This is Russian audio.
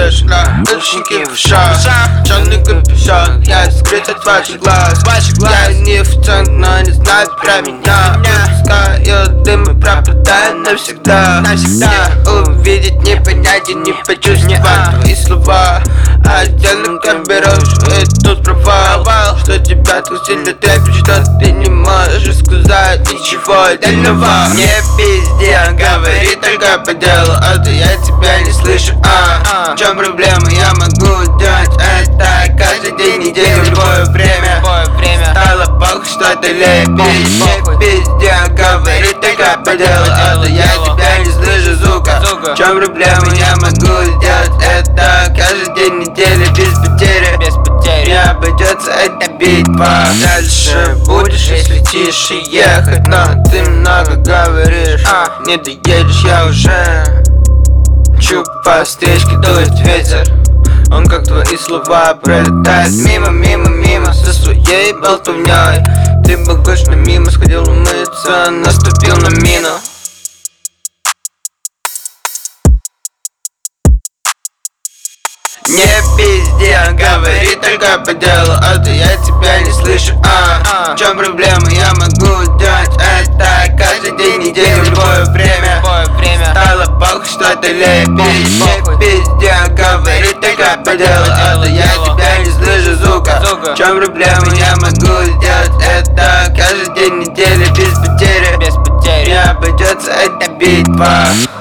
говоришь? Наушники в ушах, черный капюшон, я скрыт от ваших глаз. Я не в центре, но не знаю про меня. Пускаю дым и пропадаю навсегда. Не увидеть, не понять и не почувствовать твои слова. Отдельно как берешь, и тут провал. Что тебя так сильно трепет, что ты не можешь сказать ничего дальнего. Не пизди, говори только по делу, а то я тебя не слышу. В чем проблема, я могу делать это каждый день, неделю, в любое время. Стало похуй, что ты лепишь. Не пизди, говори только по делу, а то я тебя не слышу, сука. В чем проблема, я могу делать это каждый день, неделю, без потери. Не обойдется эта битва. Дальше будешь, если тише ехать, но ты много говоришь, не доедешь, я уже чу по встречке, дует ветер. Он как твои слова пролетает мимо, мимо, мимо со своей болтовней. Ты похож на мимо, сходил умыться, наступил на мину. Не пизди, говори только по делу, а то я тебя не слышу. В чем проблема, я могу делать это каждый день, неделю, в любое время. Стало похуй, что ты лепишь. Не пизди, говори только по делу, а то я тебя не слышу, сука. В чем проблема, я могу делать это каждый день, неделю, без потери. Не обойдется эта битва.